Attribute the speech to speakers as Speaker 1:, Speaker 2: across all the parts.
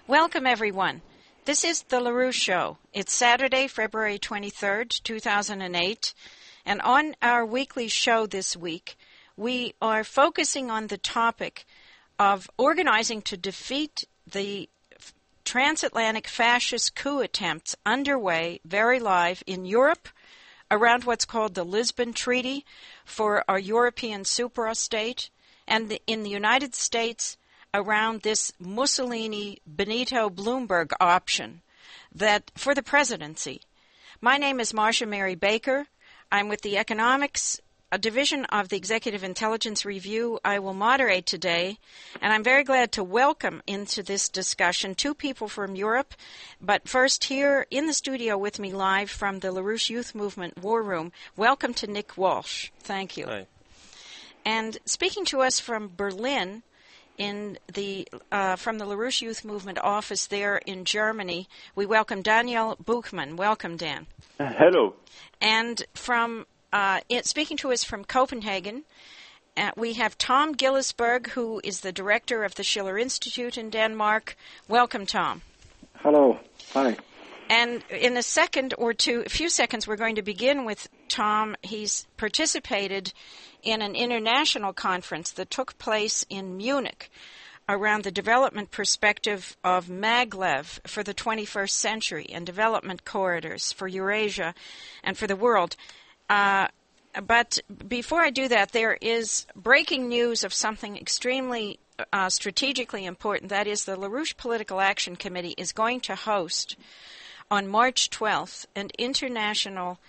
Speaker 1: Welcome, everyone. This is The LaRouche Show. It's Saturday, February 23rd, 2008, and on our weekly show this week, we are focusing on the topic of organizing to defeat the transatlantic fascist coup attempts underway, very live, in Europe, around what's called the Lisbon Treaty for our European superstate, and in the United States, around this Mussolini-Benito Bloomberg option that for the presidency. My name is Marcia Mary Baker. I'm with the Economics Division of the Executive Intelligence Review. I will moderate today, and I'm very glad to welcome into this discussion two people from Europe. But first, here in the studio with me live from the LaRouche Youth Movement War Room, welcome to Nick Walsh. Thank you.
Speaker 2: Hi.
Speaker 1: And speaking to us from Berlin, from the LaRouche Youth Movement office there in Germany, we welcome Daniel Buchmann. Welcome, Dan.
Speaker 3: Hello.
Speaker 1: And from speaking to us from Copenhagen, we have Tom Gillisberg, who is the director of the Schiller Institute in Denmark. Welcome, Tom.
Speaker 3: Hello. Hi.
Speaker 1: And in a few seconds, we're going to begin with Tom. He's participated in an international conference that took place in Munich around the development perspective of maglev for the 21st century and development corridors for Eurasia and for the world. But before I do that, there is breaking news of something extremely strategically important. That is, the LaRouche Political Action Committee is going to host on March 12th an international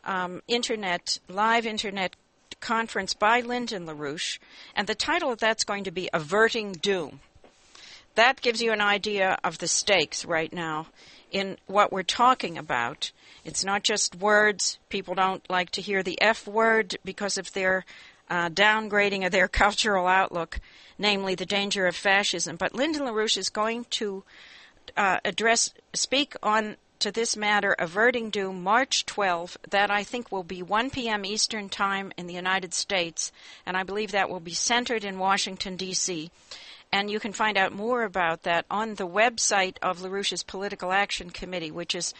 Speaker 1: live internet conference by Lyndon LaRouche, and the title of that's going to be Averting Doom. That gives you an idea of the stakes right now in what we're talking about. It's not just words. People don't like to hear the F word because of their downgrading of their cultural outlook, namely the danger of fascism. But Lyndon LaRouche is going to speak on to this matter, Averting Doom, March 12. That, I think, will be 1 p.m. Eastern Time in the United States, and I believe that will be centered in Washington, D.C., and you can find out more about that on the website of LaRouche's Political Action Committee, which is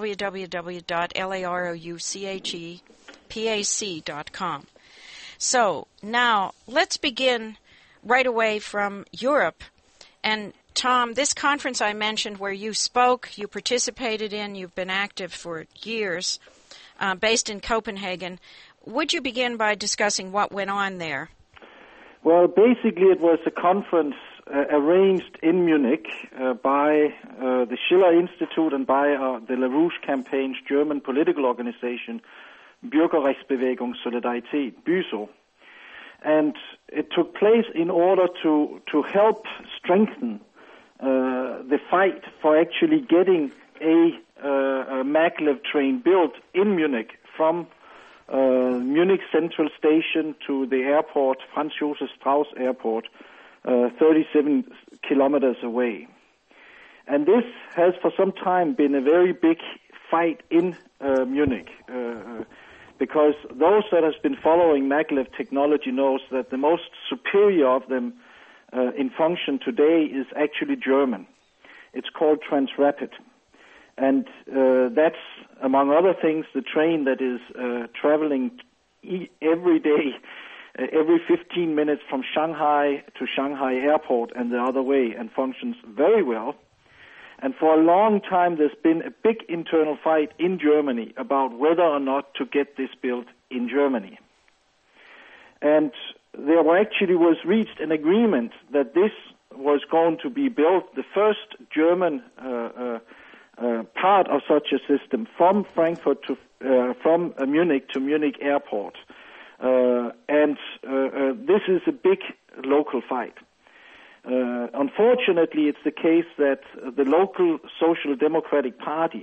Speaker 1: www.larouchepac.com. So now let's begin right away from Europe. And Tom, this conference I mentioned where you spoke, you participated in, you've been active for years, based in Copenhagen. Would you begin by discussing what went on there?
Speaker 3: Well, basically it was a conference arranged in Munich by the Schiller Institute and by the LaRouche campaign's German political organization, Bürgerrechtsbewegung Solidarität, BÜSO. And it took place in order to help strengthen the fight for actually getting a maglev train built in Munich from Munich Central Station to the airport, Franz Josef Strauß Airport, 37 kilometers away. And this has for some time been a very big fight in Munich, because those that have been following maglev technology knows that the most superior of them in function today is actually German. It's called Transrapid. And that's, among other things, the train that is traveling every day, every 15 minutes from Shanghai to Shanghai Airport and the other way, and functions very well. And for a long time, there's been a big internal fight in Germany about whether or not to get this built in Germany. And there actually was reached an agreement that this was going to be built, the first German part of such a system from Frankfurt to from Munich to Munich Airport, and this is a big local fight. Unfortunately, it's the case that the local Social Democratic Party,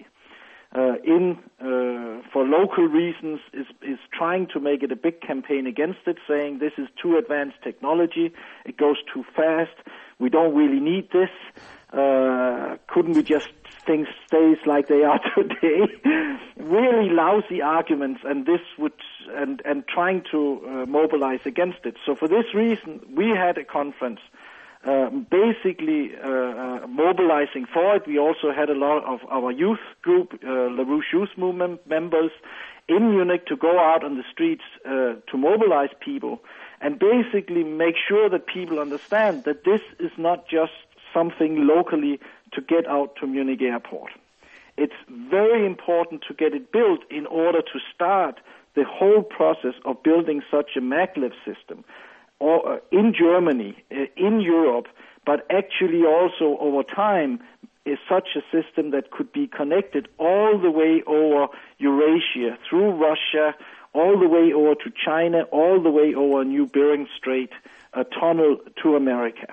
Speaker 3: for local reasons, is trying to make it a big campaign against it, saying this is too advanced technology, it goes too fast, we don't really need this, couldn't we just things stays like they are today? Really lousy arguments, and this would and trying to mobilize against it. So for this reason, we had a conference basically mobilizing for it. We also had a lot of our youth group, LaRouche Youth Movement members in Munich to go out on the streets to mobilize people and basically make sure that people understand that this is not just something locally to get out to Munich airport. It's very important to get it built in order to start the whole process of building such a maglev system or in Germany, in Europe, but actually also over time is such a system that could be connected all the way over Eurasia, through Russia, all the way over to China, all the way over New Bering Strait, a tunnel to America.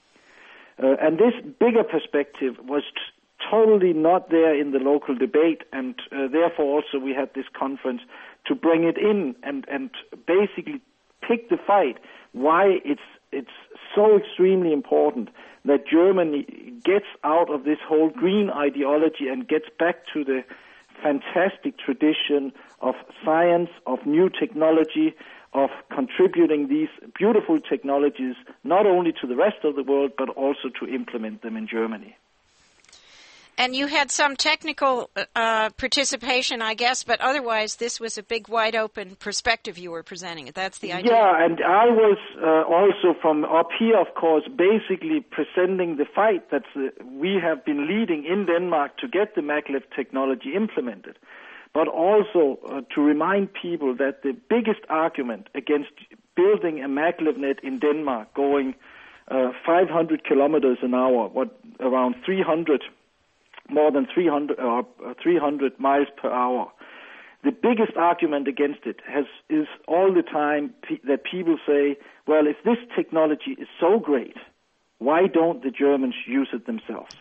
Speaker 3: And this bigger perspective was totally not there in the local debate, and therefore also we had this conference to bring it in and basically pick the fight why it's so extremely important that Germany gets out of this whole green ideology and gets back to the fantastic tradition of science, of new technology, of contributing these beautiful technologies not only to the rest of the world but also to implement them in Germany.
Speaker 1: And you had some technical participation, I guess, but otherwise this was a big, wide-open perspective you were presenting. That's the idea.
Speaker 3: Yeah, and I was also from up here, of course, basically presenting the fight that we have been leading in Denmark to get the maglev technology implemented, but also to remind people that the biggest argument against building a maglev net in Denmark going 500 kilometers an hour, around 300 more than 300 miles per hour. The biggest argument against it is all the time that people say, well, if this technology is so great, why don't the Germans use it themselves?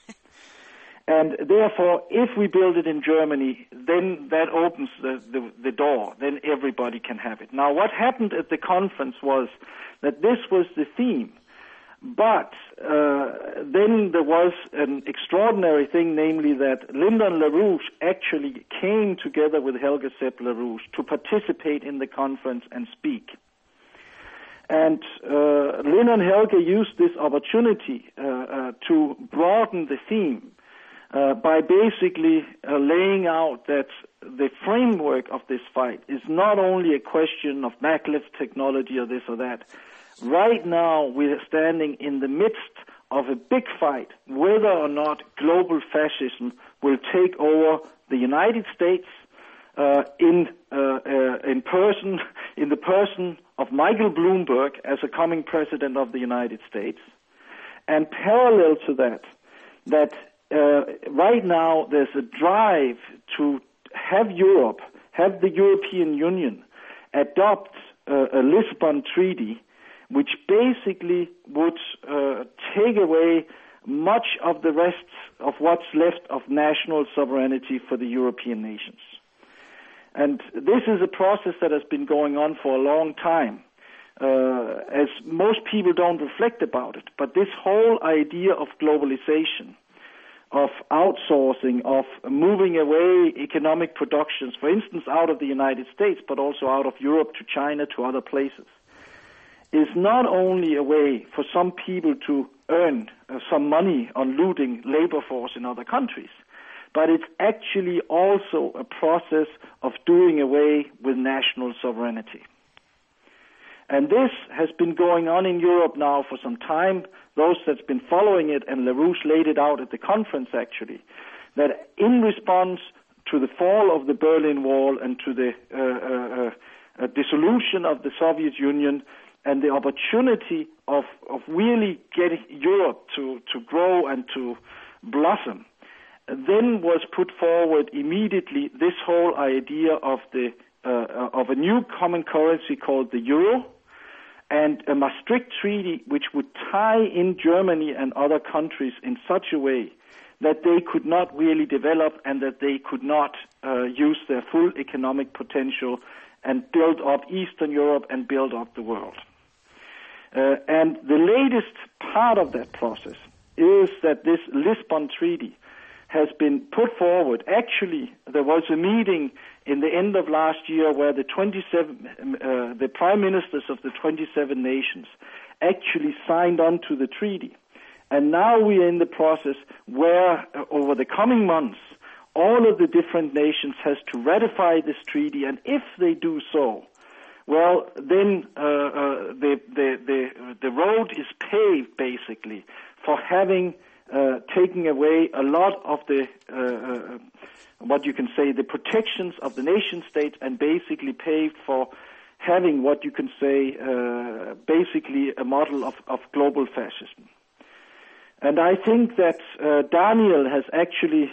Speaker 3: And therefore, if we build it in Germany, then that opens the door. Then everybody can have it. Now, what happened at the conference was that this was the theme. But then there was an extraordinary thing, namely that Lyndon LaRouche actually came together with Helge Sepp LaRouche to participate in the conference and speak. And Lynn and Helge used this opportunity to broaden the theme by basically laying out that the framework of this fight is not only a question of maglev technology or this or that. Right now, we are standing in the midst of a big fight whether or not global fascism will take over the United States in the person of Michael Bloomberg as a coming president of the United States. And parallel to that right now there's a drive to have Europe, have the European Union adopt a Lisbon Treaty, which basically would take away much of the rest of what's left of national sovereignty for the European nations. And this is a process that has been going on for a long time, as most people don't reflect about it. But this whole idea of globalization, of outsourcing, of moving away economic productions, for instance, out of the United States, but also out of Europe to China, to other places, is not only a way for some people to earn some money on looting labor force in other countries, but it's actually also a process of doing away with national sovereignty. And this has been going on in Europe now for some time. Those that's been following it, and LaRouche laid it out at the conference actually, that in response to the fall of the Berlin Wall and to the dissolution of the Soviet Union, and the opportunity of really getting Europe to grow and to blossom, then was put forward immediately this whole idea of a new common currency called the euro, and a Maastricht Treaty which would tie in Germany and other countries in such a way that they could not really develop and that they could not use their full economic potential and build up Eastern Europe and build up the world. And the latest part of that process is that this Lisbon Treaty has been put forward. Actually, there was a meeting in the end of last year where the prime ministers of the 27 nations actually signed on to the treaty. And now we are in the process where, over the coming months, all of the different nations has to ratify this treaty, and if they do so, well, then the road is paved, basically, for having taken away a lot of the what you can say the protections of the nation state, and basically paved for having what you can say basically a model of global fascism. And I think that Daniel has actually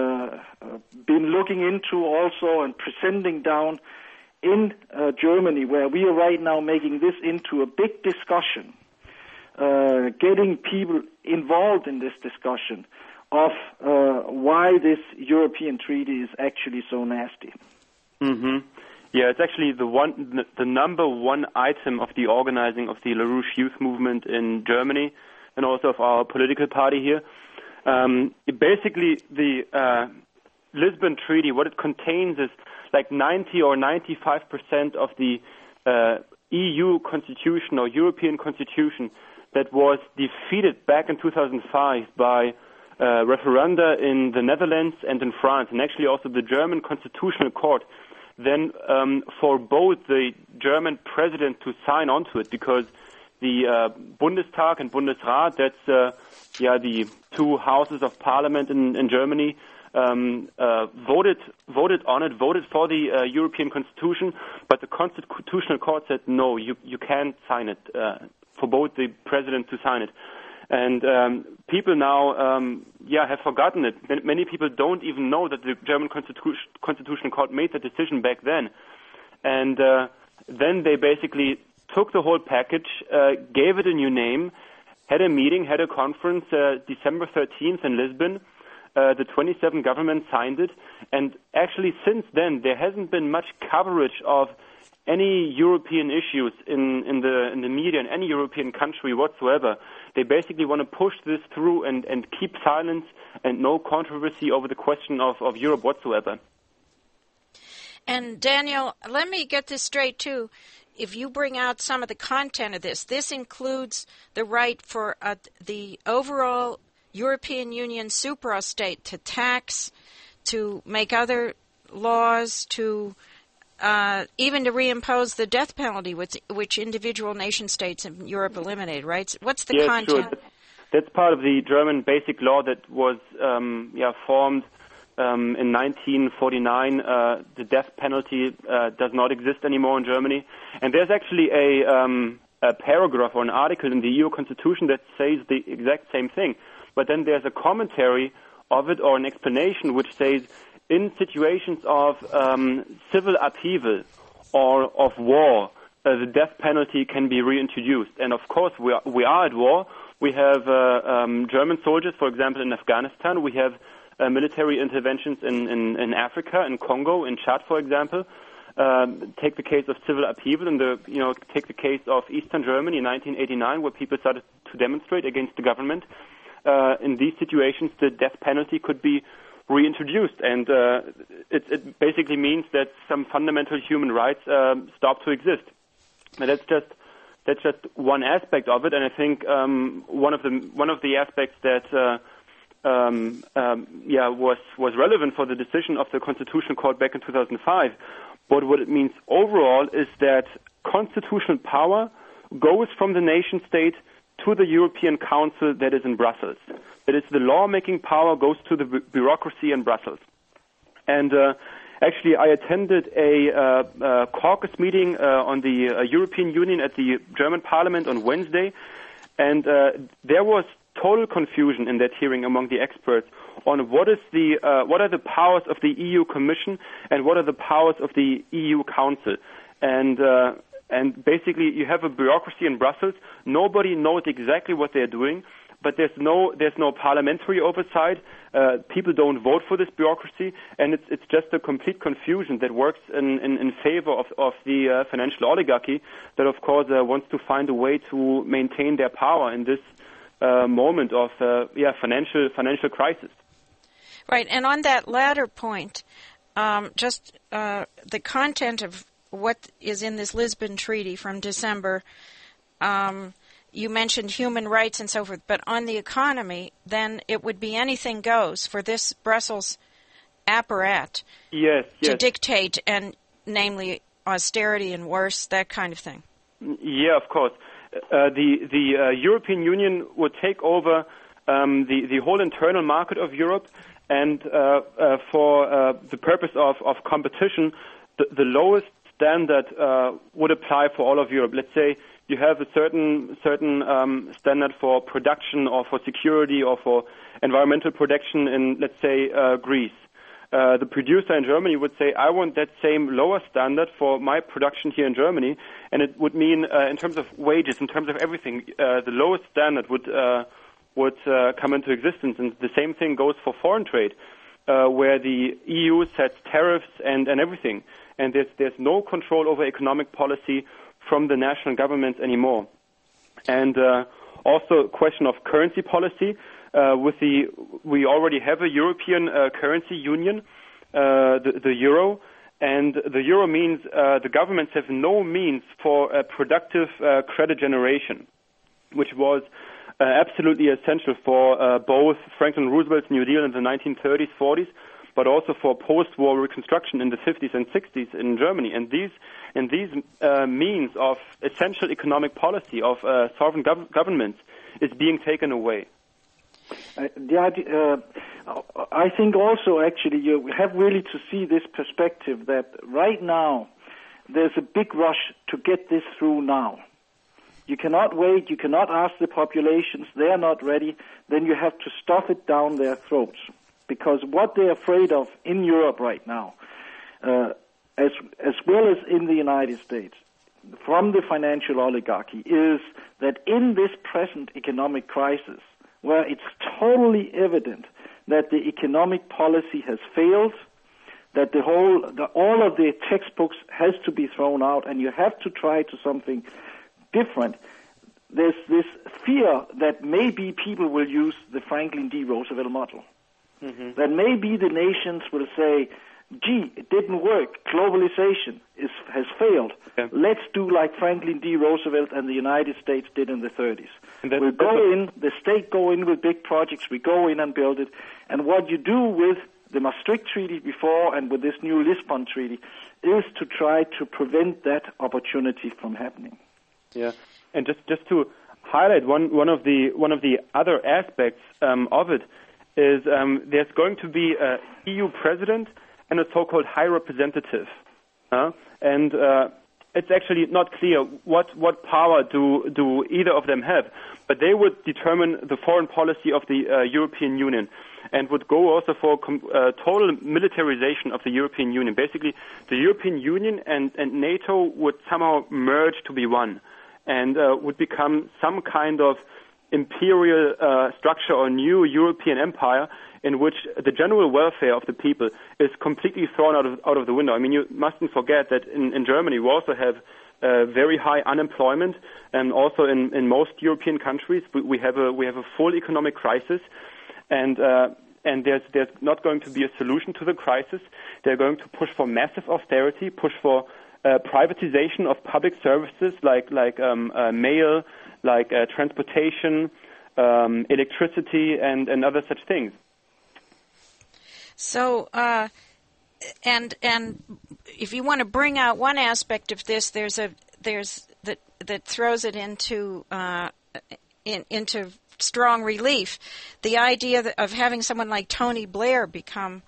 Speaker 3: been looking into also and presenting down in Germany, where we are right now making this into a big discussion, getting people involved in this discussion of why this European treaty is actually so nasty.
Speaker 2: Mm-hmm. Yeah, it's actually the number one item of the organizing of the LaRouche Youth Movement in Germany, and also of our political party here. Basically, the Lisbon Treaty, what it contains is like 90 or 95% of the EU constitution or European constitution that was defeated back in 2005 by referenda in the Netherlands and in France, and actually also the German Constitutional Court then forbade the German president to sign onto it, because the Bundestag and Bundesrat, that's the two houses of parliament in Germany, voted on it, voted for the European Constitution, but the Constitutional Court said no, you can't sign it, forbade the president to sign it. And people now, have forgotten it. Many people don't even know that the German Constitutional Court made the decision back then. And then they basically took the whole package, gave it a new name, had a meeting, had a conference, December 13th in Lisbon. The 27 governments signed it. And actually since then, there hasn't been much coverage of any European issues in the media in any European country whatsoever. They basically want to push this through and keep silence and no controversy over the question of Europe whatsoever.
Speaker 1: And Daniel, let me get this straight too. If you bring out some of the content of this includes the right for the overall European Union suprastate to tax, to make other laws, to even to reimpose the death penalty, which individual nation states in Europe eliminated, right? What's the content?
Speaker 2: Sure. That's part of the German basic law that was formed in 1949. The death penalty does not exist anymore in Germany. And there's actually a paragraph or an article in the EU Constitution that says the exact same thing. But then there's a commentary of it or an explanation which says, in situations of civil upheaval or of war, the death penalty can be reintroduced. And of course, we are at war. We have German soldiers, for example, in Afghanistan. We have military interventions in Africa, in Congo, in Chad, for example. Take the case of civil upheaval, and take the case of Eastern Germany in 1989, where people started to demonstrate against the government. In these situations, the death penalty could be reintroduced, and it basically means that some fundamental human rights stop to exist. And that's just one aspect of it, and I think one of the aspects that was relevant for the decision of the Constitutional Court back in 2005. But what it means overall is that constitutional power goes from the nation state to the European Council that is in Brussels. That is, the lawmaking power goes to the bureaucracy in Brussels. And actually, I attended a caucus meeting on the European Union at the German Parliament on Wednesday, and there was total confusion in that hearing among the experts on what are the powers of the EU Commission and what are the powers of the EU Council. And basically, you have a bureaucracy in Brussels. Nobody knows exactly what they're doing, but there's no parliamentary oversight. People don't vote for this bureaucracy, and it's just a complete confusion that works in favor of the financial oligarchy that, of course, wants to find a way to maintain their power in this moment of financial crisis.
Speaker 1: Right, and on that latter point, just the content of what is in this Lisbon Treaty from December, you mentioned human rights and so forth, but on the economy, then it would be anything goes for this Brussels apparat to dictate, and namely austerity and worse, that kind of thing.
Speaker 2: Yeah, of course. The European Union would take over the whole internal market of Europe, and for the purpose of competition, the lowest standard would apply for all of Europe. Let's say you have a certain standard for production or for security or for environmental protection in, let's say, Greece. The producer in Germany would say, I want that same lower standard for my production here in Germany, and it would mean, in terms of wages, in terms of everything, the lowest standard would come into existence. And the same thing goes for foreign trade, where the EU sets tariffs and everything, and there's no control over economic policy from the national governments anymore. And also a question of currency policy. We already have a European currency union, the euro, and the euro means the governments have no means for productive credit generation, which was absolutely essential for both Franklin Roosevelt's New Deal in the 1930s, 40s, but also for post-war reconstruction in the 50s and 60s in Germany. And these means of essential economic policy of sovereign governments is being taken away.
Speaker 3: I think also, actually, you have really to see this perspective that right now there's a big rush to get this through now. You cannot wait, you cannot ask the populations, they are not ready, then you have to stuff it down their throats. Because what they're afraid of in Europe right now, as well as in the United States, from the financial oligarchy, is that in this present economic crisis, where it's totally evident that the economic policy has failed, that all of the textbooks has to be thrown out, and you have to try to something different. There's this fear that maybe people will use the Franklin D. Roosevelt model. Mm-hmm. That maybe the nations will say, gee, it didn't work. Globalization has failed. Yeah. Let's do like Franklin D. Roosevelt and the United States did in the 30s. We'll go in, the state go in with big projects, we go in and build it. And what you do with the Maastricht Treaty before and with this new Lisbon Treaty is to try to prevent that opportunity from happening.
Speaker 2: Yeah, and just to highlight one of the other aspects of it is there's going to be a EU president and a so-called high representative, and it's actually not clear what power do either of them have, but they would determine the foreign policy of the European Union, and would go also for total militarization of the European Union. Basically, the European Union and NATO would somehow merge to be one, and would become some kind of imperial structure or new European empire in which the general welfare of the people is completely thrown out of the window. I mean, you mustn't forget that in Germany we also have very high unemployment, and also in most European countries we have a full economic crisis, and there's not going to be a solution to the crisis. They're going to push for massive austerity, push for privatization of public services like mail, like transportation, electricity, and other such things.
Speaker 1: So, and if you want to bring out one aspect of this, there's that throws it into strong relief. The idea of having someone like Tony Blair become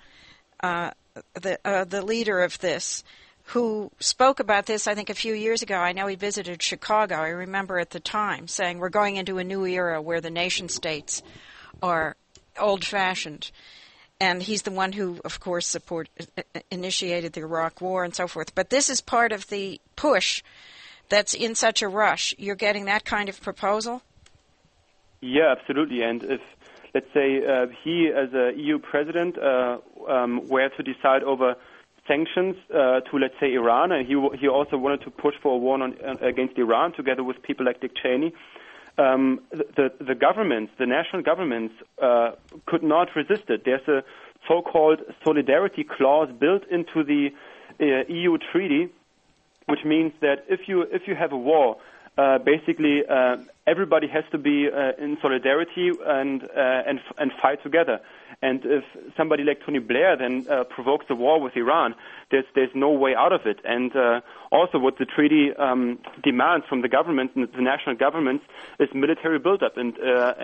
Speaker 1: the leader of this, who spoke about this, I think, a few years ago. I know he visited Chicago. I remember at the time saying, we're going into a new era where the nation-states are old-fashioned. And he's the one who, of course, initiated the Iraq War and so forth. But this is part of the push that's in such a rush. You're getting that kind of proposal? Yeah,
Speaker 2: absolutely. And if, let's say, he, as a EU president, were to decide over sanctions to, let's say, Iran, and he also wanted to push for a war against Iran together with people like Dick Cheney. The governments, the national governments, could not resist it. There's a so-called solidarity clause built into the EU treaty, which means that if you have a war, basically everybody has to be in solidarity and fight together. And if somebody like Tony Blair then provokes a war with Iran, there's no way out of it. And also what the treaty demands from the government, the national governments, is military buildup and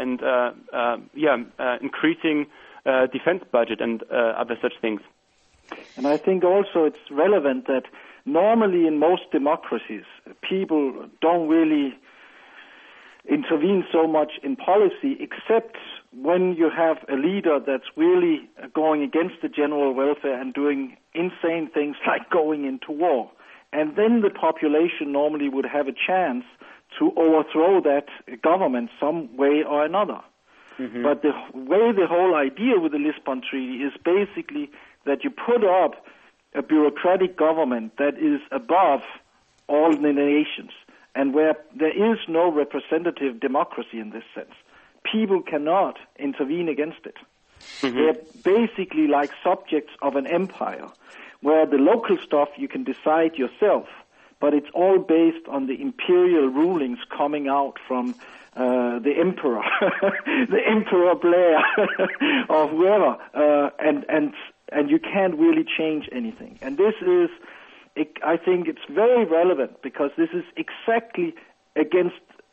Speaker 2: increasing defense budget and other such things.
Speaker 3: And I think also it's relevant that normally in most democracies, people don't really intervene so much in policy, except when you have a leader that's really going against the general welfare and doing insane things like going into war. And then the population normally would have a chance to overthrow that government some way or another. Mm-hmm. But the way the whole idea with the Lisbon Treaty is basically that you put up a bureaucratic government that is above all the nations, and where there is no representative democracy in this sense. People cannot intervene against it. Mm-hmm. They're basically like subjects of an empire, where the local stuff you can decide yourself, but it's all based on the imperial rulings coming out from the emperor, the Emperor Blair, or whoever, and you can't really change anything. And this is, I think it's very relevant because this is exactly against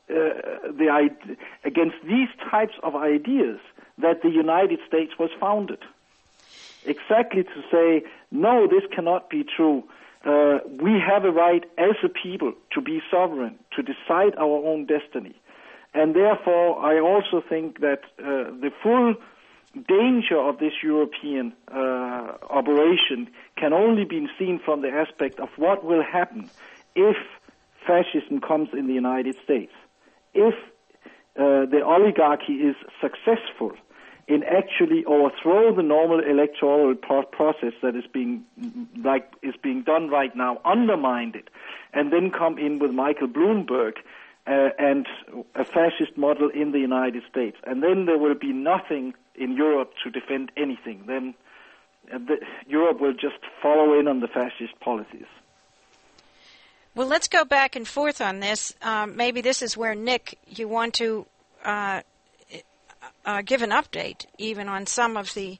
Speaker 3: against these types of ideas that the United States was founded. Exactly to say, no, this cannot be true. We have a right as a people to be sovereign, to decide our own destiny. And therefore, I also think that the full danger of this European operation can only be seen from the aspect of what will happen if fascism comes in the United States. If the oligarchy is successful in actually overthrow the normal electoral process that is being done right now, undermine it, and then come in with Michael Bloomberg and a fascist model in the United States, and then there will be nothing in Europe to defend anything. Then Europe will just follow in on the fascist policies.
Speaker 1: Well, let's go back and forth on this. Maybe this is where, Nick, you want to give an update, even on some of the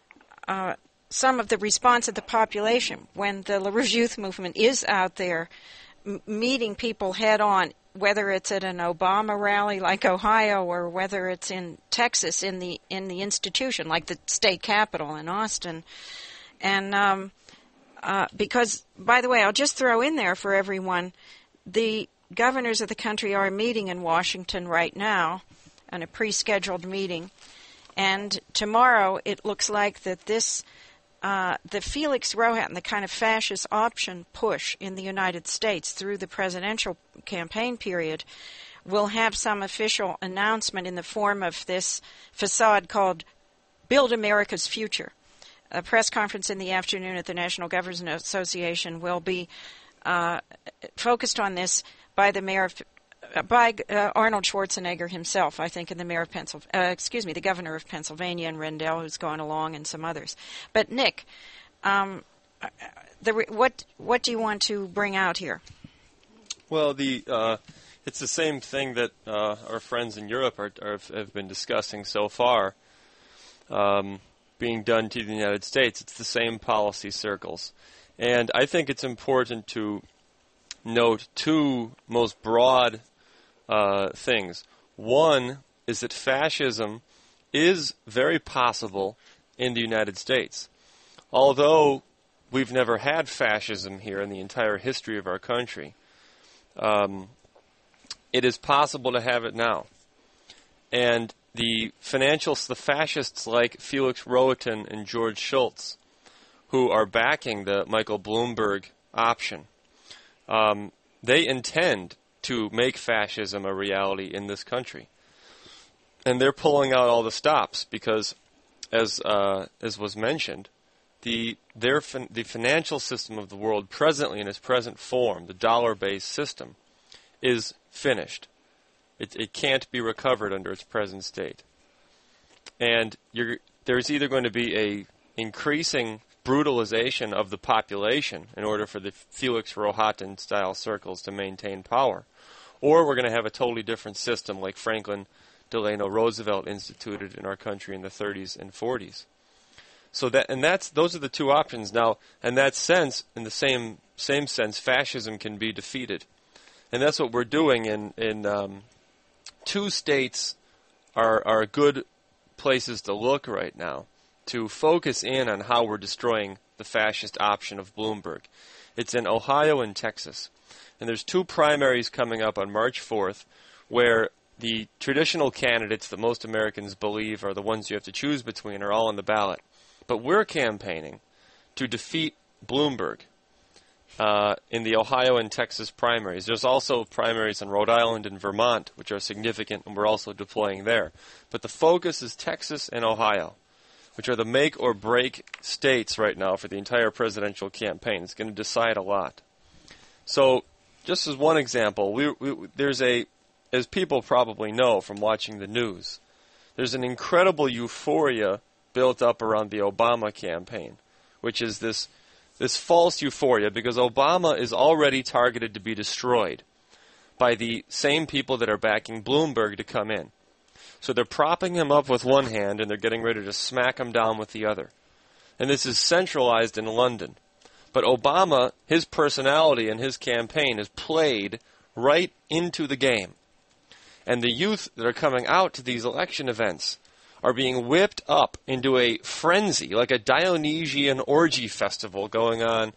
Speaker 1: response of the population when the LaRouche Youth Movement is out there meeting people head on, whether it's at an Obama rally like Ohio or whether it's in Texas in the institution like the state capitol in Austin, and because, by the way, I'll just throw in there for everyone, the governors of the country are meeting in Washington right now on a pre-scheduled meeting, and tomorrow it looks like that this the Felix Rohatyn, the kind of fascist option push in the United States through the presidential campaign period, will have some official announcement in the form of this facade called Build America's Future. A press conference in the afternoon at the National Governors Association will be focused on this by the mayor of by Arnold Schwarzenegger himself, I think, and the mayor of the governor of Pennsylvania, and Rendell, who's gone along, and some others. But Nick, what do you want to bring out here?
Speaker 4: Well, it's the same thing that our friends in Europe have been discussing so far, being done to the United States. It's the same policy circles, and I think it's important to note two most broad things. One is that fascism is very possible in the United States. Although we've never had fascism here in the entire history of our country, it is possible to have it now. And the fascists like Felix Rohatyn and George Shultz, who are backing the Michael Bloomberg option, they intend to make fascism a reality in this country. And they're pulling out all the stops because, as was mentioned, the financial system of the world presently in its present form, the dollar-based system, is finished. It can't be recovered under its present state. And there's either going to be a increasing brutalization of the population in order for the Felix Rohatyn-style circles to maintain power, or we're going to have a totally different system like Franklin Delano Roosevelt instituted in our country in the 30s and 40s. So those are the two options. Now, in that sense, in the same sense, fascism can be defeated. And that's what we're doing in two states are good places to look right now to focus in on how we're destroying the fascist option of Bloomberg. It's in Ohio and Texas. And there's two primaries coming up on March 4th where the traditional candidates that most Americans believe are the ones you have to choose between are all on the ballot. But we're campaigning to defeat Bloomberg in the Ohio and Texas primaries. There's also primaries in Rhode Island and Vermont, which are significant, and we're also deploying there. But the focus is Texas and Ohio, which are the make-or-break states right now for the entire presidential campaign. It's going to decide a lot. So, just as one example, there's as people probably know from watching the news, there's an incredible euphoria built up around the Obama campaign, which is this false euphoria because Obama is already targeted to be destroyed by the same people that are backing Bloomberg to come in. So they're propping him up with one hand and they're getting ready to smack him down with the other. And this is centralized in London. But Obama, his personality and his campaign is played right into the game. And the youth that are coming out to these election events are being whipped up into a frenzy, like a Dionysian orgy festival going on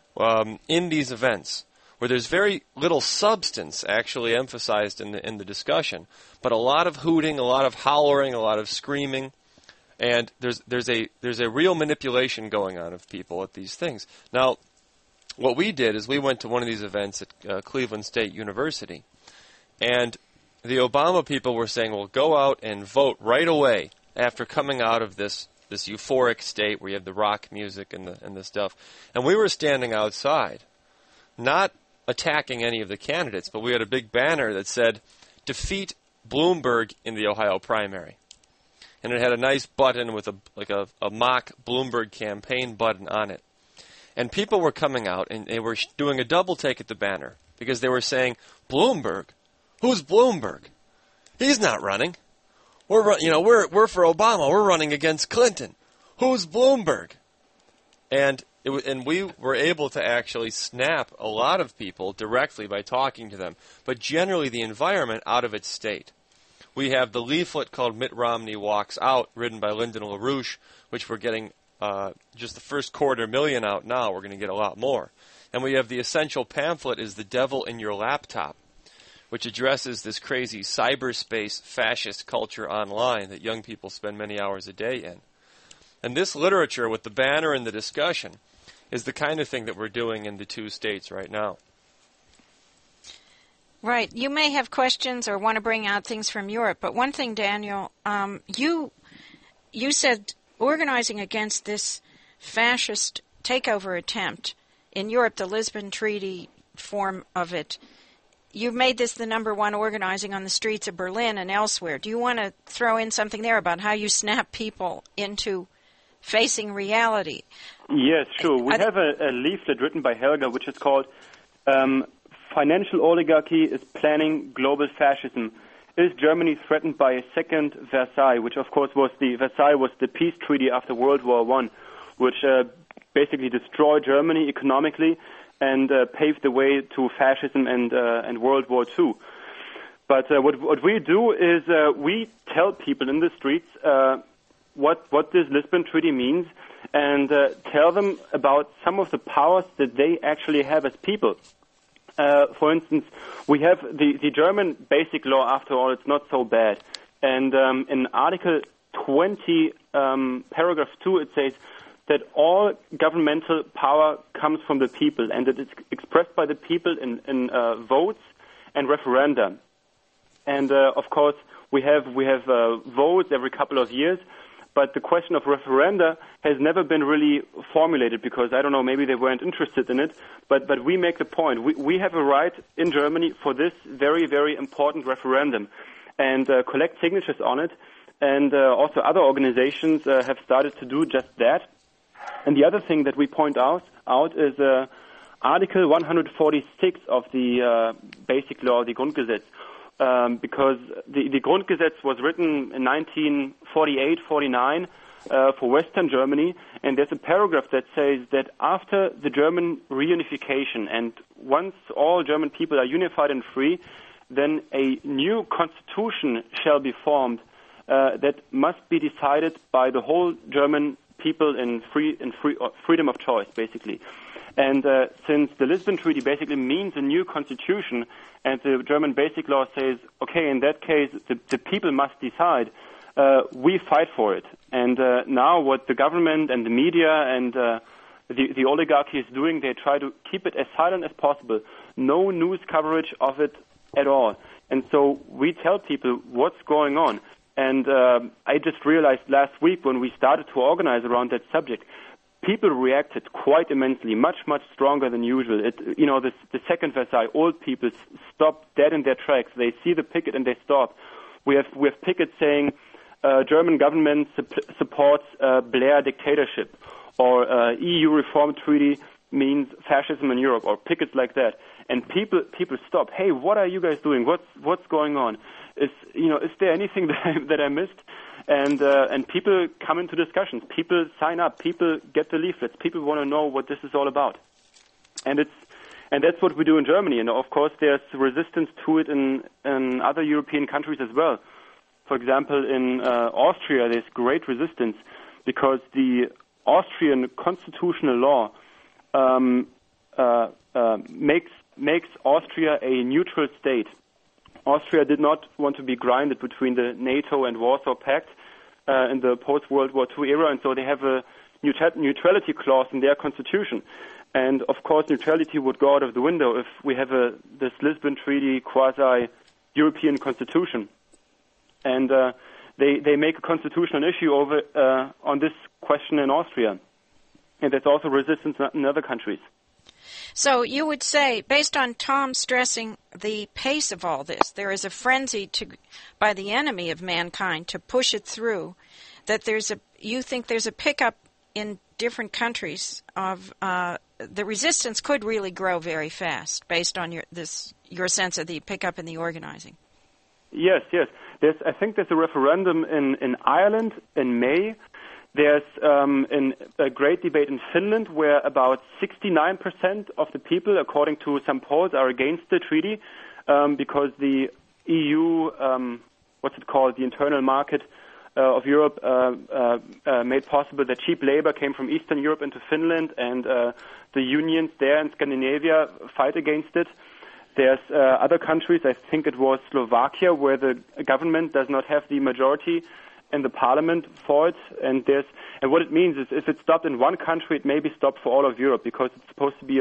Speaker 4: in these events, where there's very little substance actually emphasized in the discussion, but a lot of hooting, a lot of hollering, a lot of screaming, and there's a real manipulation going on of people at these things. Now, what we did is we went to one of these events at Cleveland State University, and the Obama people were saying, well, go out and vote right away after coming out of this euphoric state where you have the rock music and the stuff. And we were standing outside, not attacking any of the candidates, but we had a big banner that said, defeat Bloomberg in the Ohio primary. And it had a nice button with a mock Bloomberg campaign button on it. And people were coming out and they were doing a double take at the banner because they were saying, Bloomberg? Who's Bloomberg? He's not running. We're for Obama. We're running against Clinton. Who's Bloomberg? And we were able to actually snap a lot of people directly by talking to them, but generally the environment out of its state. We have the leaflet called Mitt Romney Walks Out, written by Lyndon LaRouche, which we're getting just the first 250,000 out now. We're going to get a lot more. And we have the essential pamphlet is The Devil in Your Laptop, which addresses this crazy cyberspace fascist culture online that young people spend many hours a day in. And this literature with the banner and the discussion is the kind of thing that we're doing in the two states right now.
Speaker 1: Right. You may have questions or want to bring out things from Europe, but one thing, Daniel, you said organizing against this fascist takeover attempt in Europe, the Lisbon Treaty form of it, you've made this the number one organizing on the streets of Berlin and elsewhere. Do you want to throw in something there about how you snap people into facing reality?
Speaker 2: Yes, sure. We have a leaflet written by Helga, which is called Financial Oligarchy is Planning Global Fascism. Is Germany threatened by a second Versailles, which of course was the peace treaty after World War I, which basically destroyed Germany economically and paved the way to fascism and World War II. But what we do is we tell people in the streets what this Lisbon Treaty means and tell them about some of the powers that they actually have as people. For instance, we have the German basic law, after all, it's not so bad. And in Article 20, paragraph 2, it says that all governmental power comes from the people and that it's expressed by the people in votes and referenda. And, of course, we have votes every couple of years, but the question of referenda has never been really formulated because, I don't know, maybe they weren't interested in it, but we make the point. We have a right in Germany for this very, very important referendum and collect signatures on it, and also other organizations have started to do just that. And the other thing that we point out is Article 146 of the Basic Law, the Grundgesetz, because the Grundgesetz was written in 1948-49 for Western Germany, and there's a paragraph that says that after the German reunification and once all German people are unified and free, then a new constitution shall be formed that must be decided by the whole German people in freedom of choice, basically. And since the Lisbon Treaty basically means a new constitution, and the German Basic Law says, okay, in that case, the people must decide, we fight for it. And now what the government and the media and the oligarchy is doing, they try to keep it as silent as possible. No news coverage of it at all. And so we tell people what's going on. And I just realized last week when we started to organize around that subject, people reacted quite immensely, much, much stronger than usual. The second Versailles, old people stopped dead in their tracks. They see the picket and they stop. We have pickets saying German government supports Blair dictatorship, or EU reform treaty means fascism in Europe, or pickets like that. And people stop. Hey, what are you guys doing? What's going on? Is there anything that I missed? And people come into discussions. People sign up. People get the leaflets. People want to know what this is all about. And that's what we do in Germany. And of course, there's resistance to it in other European countries as well. For example, in Austria, there's great resistance because the Austrian constitutional law makes Austria a neutral state. Austria did not want to be grinded between the NATO and Warsaw Pact in the post-World War II era, and so they have a neutrality clause in their constitution. And, of course, neutrality would go out of the window if we have this Lisbon Treaty quasi-European constitution. And they make a constitutional issue over on this question in Austria. And there's also resistance in other countries.
Speaker 1: So you would say, based on Tom stressing the pace of all this, there is a frenzy by the enemy of mankind to push it through, that you think there's a pickup in different countries of the resistance could really grow very fast based on your sense of the pickup in the organizing.
Speaker 2: Yes. I think there's a referendum in Ireland in May. There's a great debate in Finland where about 69% of the people, according to some polls, are against the treaty because the EU, the internal market of Europe made possible that cheap labor came from Eastern Europe into Finland, and the unions there in Scandinavia fight against it. There's other countries, I think it was Slovakia, where the government does not have the majority in the parliament for it, and what it means is if it's stopped in one country, it may be stopped for all of Europe because it's supposed to be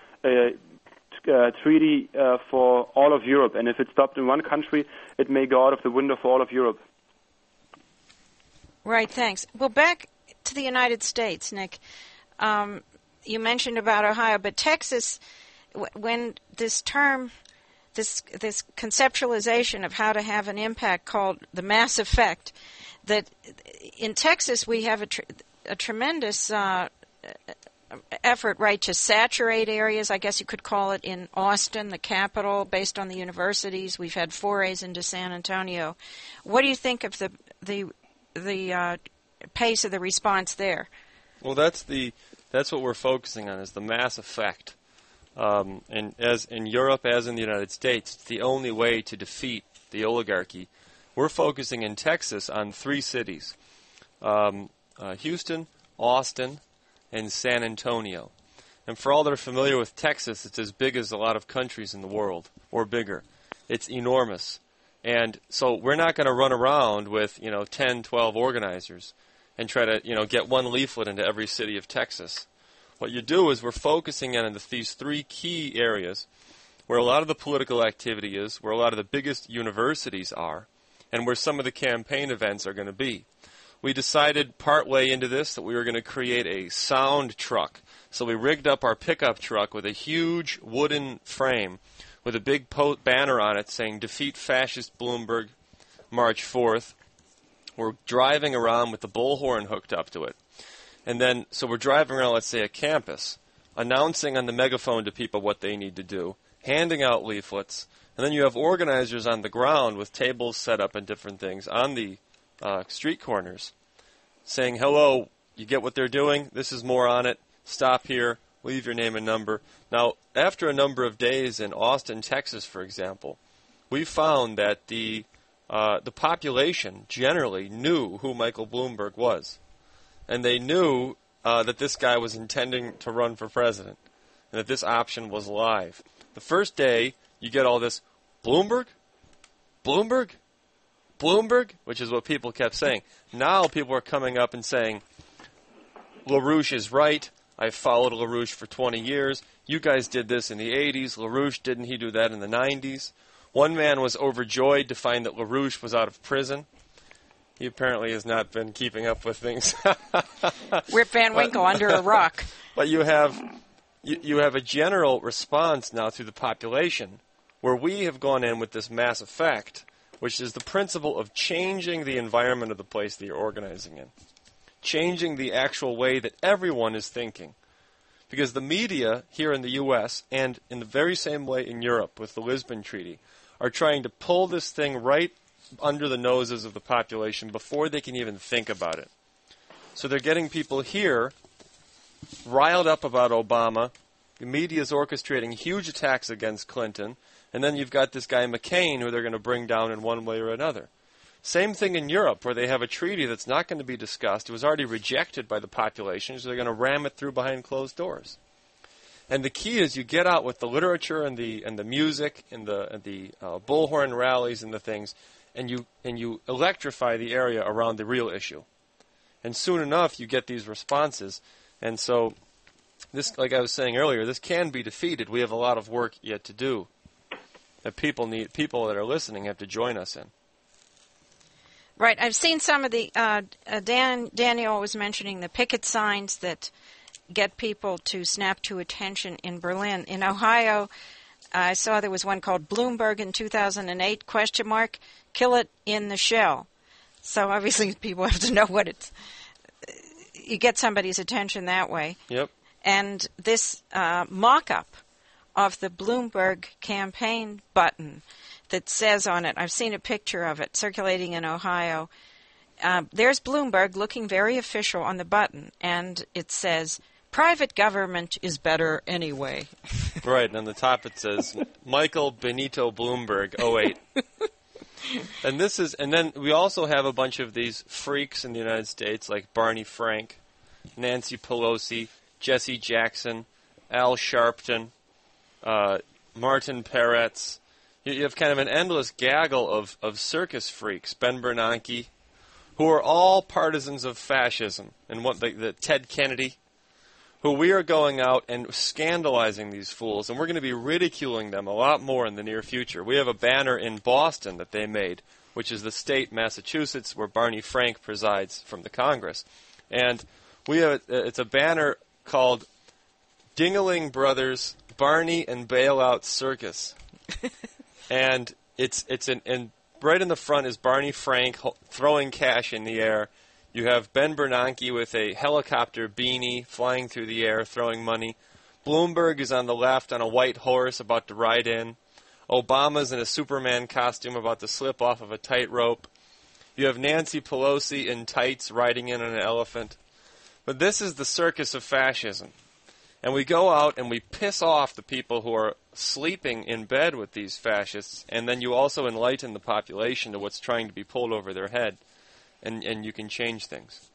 Speaker 2: a treaty for all of Europe, and if it's stopped in one country, it may go out of the window for all of Europe.
Speaker 1: Right, thanks. Well, back to the United States, Nick. You mentioned about Ohio, but Texas, when this term, this conceptualization of how to have an impact called the mass effect, that in Texas we have a tremendous effort, right, to saturate areas, I guess you could call it, in Austin, the capital, based on the universities. We've had forays into San Antonio. What do you think of the pace of the response there?
Speaker 4: Well, that's what we're focusing on, is the mass effect. And as in Europe, as in the United States, it's the only way to defeat the oligarchy. We're focusing in Texas on 3 cities, Houston, Austin, and San Antonio. And for all that are familiar with Texas, it's as big as a lot of countries in the world, or bigger. It's enormous. And so we're not going to run around with 10, 12 organizers and try to get one leaflet into every city of Texas. What you do is we're focusing on these 3 key areas where a lot of the political activity is, where a lot of the biggest universities are, and where some of the campaign events are going to be. We decided partway into this that we were going to create a sound truck. So we rigged up our pickup truck with a huge wooden frame with a big banner on it saying, "Defeat Fascist Bloomberg, March 4th. We're driving around with the bullhorn hooked up to it. And then, so we're driving around, let's say, a campus announcing on the megaphone to people what they need to do, handing out leaflets, and then you have organizers on the ground with tables set up and different things on the street corners saying, hello, you get what they're doing? This is more on it. Stop here. Leave your name and number. Now, after a number of days in Austin, Texas, for example, we found that the population generally knew who Michael Bloomberg was. And they knew that this guy was intending to run for president and that this option was live. The first day, you get all this, Bloomberg? Bloomberg? Bloomberg? Which is what people kept saying. Now people are coming up and saying, LaRouche is right. I've followed LaRouche for 20 years. You guys did this in the 80s. LaRouche, didn't he do that in the 90s? One man was overjoyed to find that LaRouche was out of prison. He apparently has not been keeping up with things.
Speaker 1: Rip Van Winkle under a rock.
Speaker 4: But you have a general response now through the population where we have gone in with this mass effect, which is the principle of changing the environment of the place that you're organizing in, changing the actual way that everyone is thinking. Because the media here in the U.S. and in the very same way in Europe with the Lisbon Treaty are trying to pull this thing right under the noses of the population before they can even think about it. So they're getting people here riled up about Obama. The media is orchestrating huge attacks against Clinton. And then you've got this guy McCain who they're going to bring down in one way or another. Same thing in Europe where they have a treaty that's not going to be discussed. It was already rejected by the population, so they're going to ram it through behind closed doors. And the key is you get out with the literature and the music and the bullhorn rallies and the things, and you electrify the area around the real issue. And soon enough, you get these responses. And so, this, like I was saying earlier, this can be defeated. We have a lot of work yet to do that people that are listening have to join us in.
Speaker 1: Right. I've seen some of the, Daniel was mentioning the picket signs that get people to snap to attention in Berlin. In Ohio, I saw there was one called Bloomberg in 2008, ? Kill it in the shell. So obviously people have to know what it's, you get somebody's attention that way.
Speaker 4: Yep.
Speaker 1: And this mock-up of the Bloomberg campaign button that says on it, I've seen a picture of it circulating in Ohio. There's Bloomberg looking very official on the button, and it says, private government is better anyway.
Speaker 4: Right, and on the top it says, Michael Benito Bloomberg, 08. And then we also have a bunch of these freaks in the United States, like Barney Frank, Nancy Pelosi, Jesse Jackson, Al Sharpton, Martin Peretz. You have kind of an endless gaggle of circus freaks, Ben Bernanke, who are all partisans of fascism, and the Ted Kennedy, who we are going out and scandalizing these fools, and we're going to be ridiculing them a lot more in the near future. We have a banner in Boston that they made, which is the state, Massachusetts, where Barney Frank presides from the Congress. And it's a banner called Dingaling Brothers, Barney and Bailout Circus. And and right in the front is Barney Frank throwing cash in the air. You have Ben Bernanke with a helicopter beanie flying through the air, throwing money. Bloomberg is on the left on a white horse about to ride in. Obama's in a Superman costume about to slip off of a tightrope. You have Nancy Pelosi in tights riding in on an elephant. But this is the circus of fascism. And we go out and we piss off the people who are sleeping in bed with these fascists, and then you also enlighten the population to what's trying to be pulled over their head, and you can change things.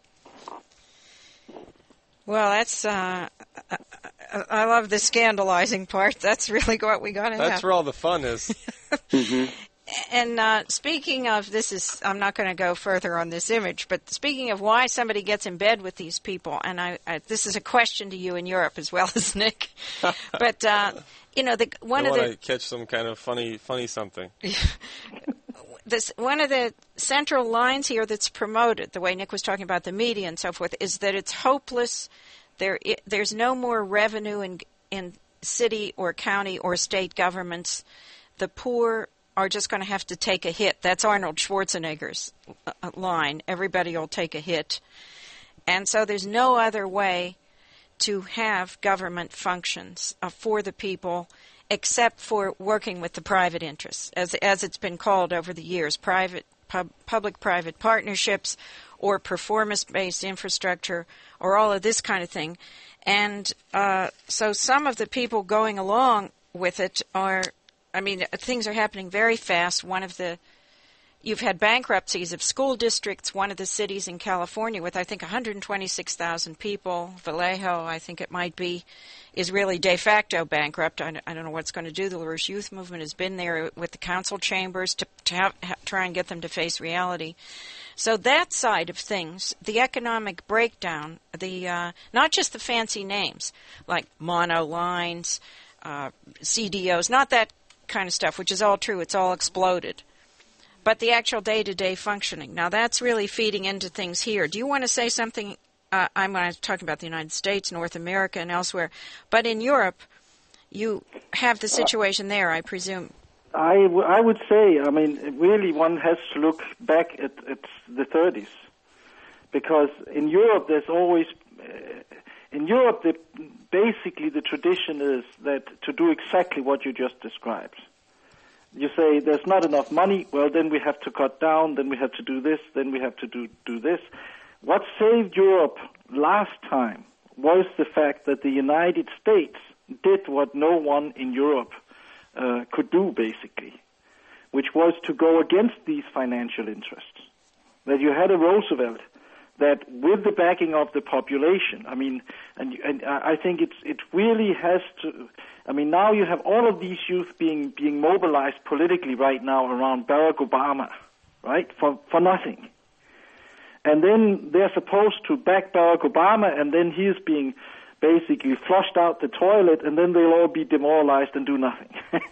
Speaker 1: Well, that's I love the scandalizing part. That's really what we got to have.
Speaker 4: That's where all the fun is.
Speaker 2: Mm-hmm.
Speaker 1: And speaking of, I'm not going to go further on this image, but speaking of why somebody gets in bed with these people, and this is a question to you in Europe as well as Nick, but one of the
Speaker 4: catch some kind of funny something.
Speaker 1: One of the central lines here that's promoted, the way Nick was talking about the media and so forth, is that it's hopeless. There's no more revenue in city or county or state governments. The poor are just going to have to take a hit. That's Arnold Schwarzenegger's line. Everybody will take a hit. And so there's no other way to have government functions for the people, except for working with the private interests, as it's been called over the years, public-private partnerships or performance-based infrastructure or all of this kind of thing. And so some of the people going along with it things are happening very fast. You've had bankruptcies of school districts. One of the cities in California with, I think, 126,000 people, Vallejo, I think it might be, is really de facto bankrupt. I don't know what's going to do. The LaRouche Youth Movement has been there with the council chambers to try and get them to face reality. So that side of things, the economic breakdown, not just the fancy names like monolines, CDOs, not that kind of stuff, which is all true. It's all exploded. But the actual day-to-day functioning. Now, that's really feeding into things here. Do you want to say something? I'm talking about the United States, North America, and elsewhere. But in Europe, you have the situation there, I presume.
Speaker 3: I would say, really one has to look back at the 30s. Because in Europe, there's always... in Europe, basically the tradition is that to do exactly what you just described. You say there's not enough money, well, then we have to cut down, then we have to do this, then we have to do this. What saved Europe last time was the fact that the United States did what no one in Europe could do, basically, which was to go against these financial interests. That you had a Roosevelt that, with the backing of the population, and I think it really has to... now you have all of these youth being mobilized politically right now around Barack Obama, right, for nothing. And then they're supposed to back Barack Obama, and then he's being basically flushed out the toilet, and then they'll all be demoralized and do nothing.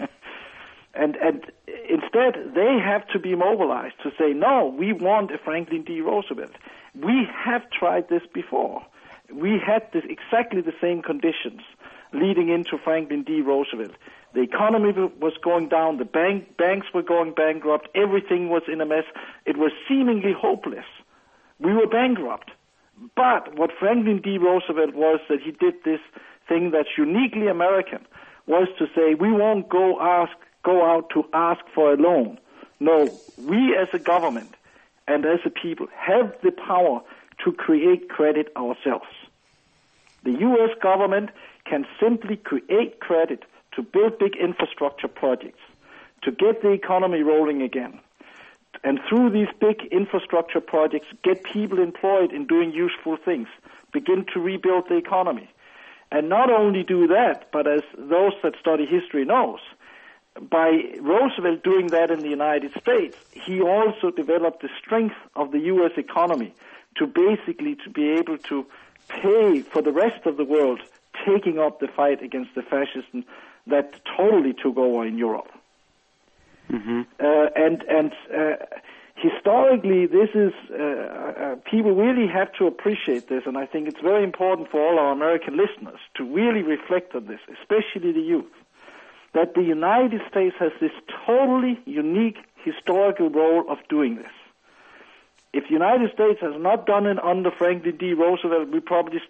Speaker 3: and instead, they have to be mobilized to say, no, we want a Franklin D. Roosevelt. We have tried this before. We had exactly the same conditions leading into Franklin D. Roosevelt. The economy was going down, the banks were going bankrupt, everything was in a mess. It was seemingly hopeless. We were bankrupt. But what Franklin D. Roosevelt was, that he did this thing that's uniquely American, was to say, we won't go out to ask for a loan. No, we as a government and as a people have the power to create credit ourselves. The U.S. government can simply create credit to build big infrastructure projects, to get the economy rolling again. And through these big infrastructure projects, get people employed in doing useful things, begin to rebuild the economy. And not only do that, but as those that study history knows, by Roosevelt doing that in the United States, he also developed the strength of the U.S. economy to basically to be able to pay for the rest of the world taking up the fight against the fascism that totally took over in Europe.
Speaker 2: Mm-hmm.
Speaker 3: And historically, this is people really have to appreciate this, and I think it's very important for all our American listeners to really reflect on this, especially the youth, that the United States has this totally unique historical role of doing this. If the United States has not done it under Franklin D. Roosevelt, we probably,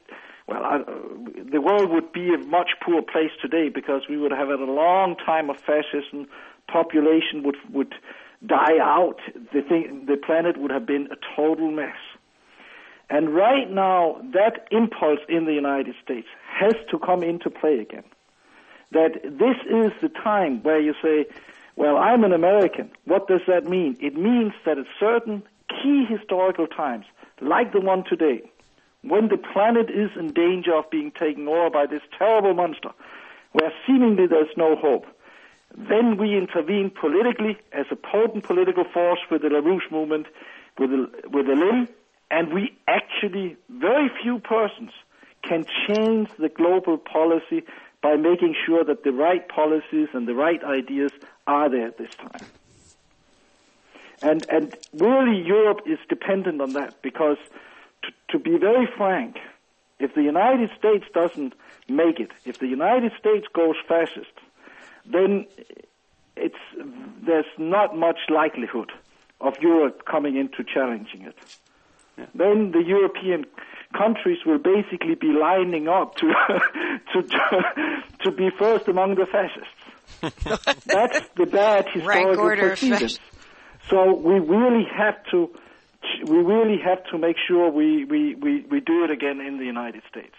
Speaker 3: the world would be a much poorer place today, because we would have had a long time of fascism. Population would die out. The planet would have been a total mess. And right now, that impulse in the United States has to come into play again. That this is the time where you say, well, I'm an American. What does that mean? It means that at certain key historical times, like the one today, when the planet is in danger of being taken over by this terrible monster, where seemingly there's no hope, then we intervene politically as a potent political force with the LaRouche movement, with the LIM, and we actually, very few persons can change the global policy by making sure that the right policies and the right ideas are there at this time. And really Europe is dependent on that, because to be very frank, if the United States doesn't make it, if the United States goes fascist, then there's not much likelihood of Europe coming into challenging it. Yeah. Then the European countries will basically be lining up to to be first among the fascists. That's the bad historical precedent. So we really have to make sure we do it again in the United States.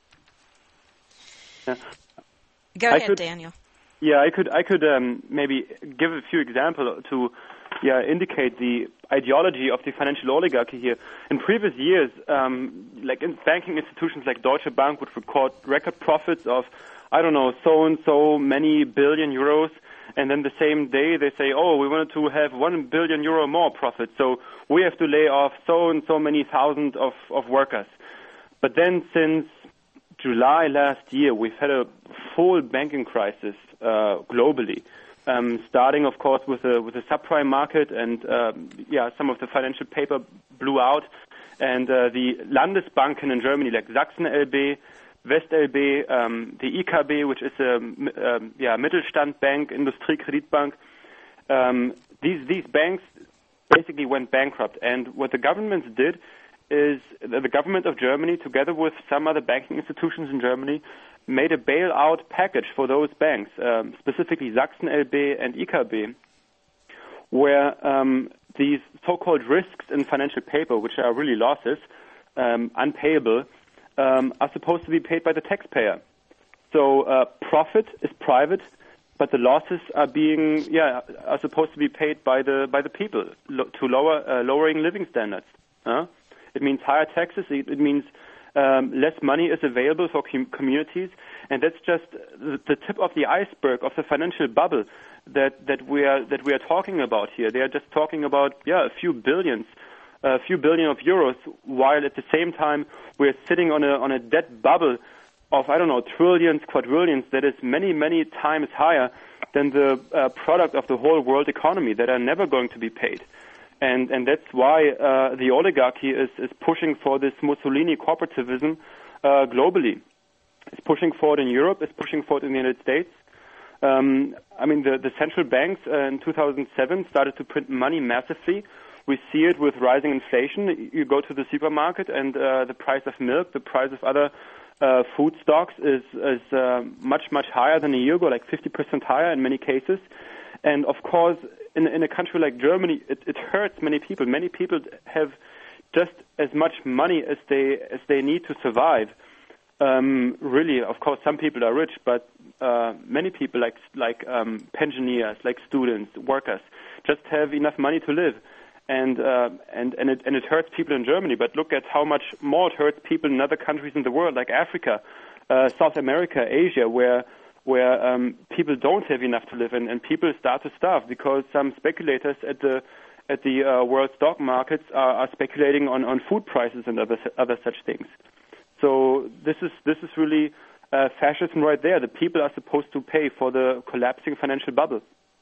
Speaker 2: Yeah.
Speaker 1: Go ahead, Daniel.
Speaker 2: Yeah, I could maybe give a few examples to indicate the ideology of the financial oligarchy here. In previous years, like in banking institutions like Deutsche Bank would record profits of, I don't know, so and so many billion euros, and then the same day they say, oh, we wanted to have 1 billion euro more profit, so we have to lay off so and so many thousands of workers. But then since July last year, we've had a full banking crisis globally, starting, of course, with the subprime market, and some of the financial paper blew out, and the Landesbanken in Germany, like Sachsen-LB, West-LB, the IKB, which is a Mittelstand bank, Industriekreditbank, these banks basically went bankrupt, and what the governments did is the government of Germany, together with some other banking institutions in Germany, made a bailout package for those banks, specifically Sachsen-LB and IKB, where these so-called risks in financial paper, which are really losses, unpayable, are supposed to be paid by the taxpayer. So profit is private, but the losses are are supposed to be paid by the people to lowering living standards. It means higher taxes. It means less money is available for communities, and that's just the tip of the iceberg of the financial bubble that we are talking about here. They are just talking about a few billion of euros, while at the same time we're sitting on a debt bubble of, I don't know, trillions, quadrillions that is many times higher than the product of the whole world economy that are never going to be paid. And that's why the oligarchy is pushing for this Mussolini corporativism globally. It's pushing for it in Europe. It's pushing for it in the United States. The central banks in 2007 started to print money massively. We see it with rising inflation. You go to the supermarket and the price of milk, the price of other food stocks is much higher than a year ago, like 50% higher in many cases. And of course, in a country like Germany, it hurts many people. Many people have just as much money as they need to survive. Really, of course, some people are rich, but many people, like pensioners, like students, workers, just have enough money to live. And it hurts people in Germany. But look at how much more it hurts people in other countries in the world, like Africa, South America, Asia, where people don't have enough to live, and people start to starve because some speculators at the world stock markets are speculating on food prices and other such things. So this is really fascism right there. The people are supposed to pay for the collapsing financial bubble.